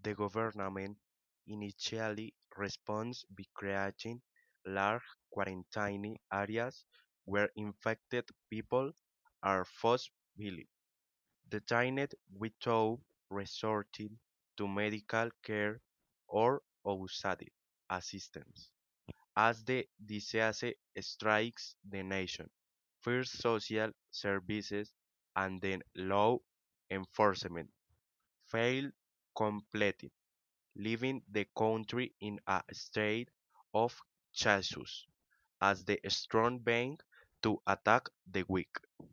The government initially responds by creating large quarantine areas where infected people are forcibly detained without resorting to medical care or outside assistance. As the disease strikes the nation, first social services and then law enforcement fail completely, leaving the country in a state of chaos as the strong bang to attack the weak.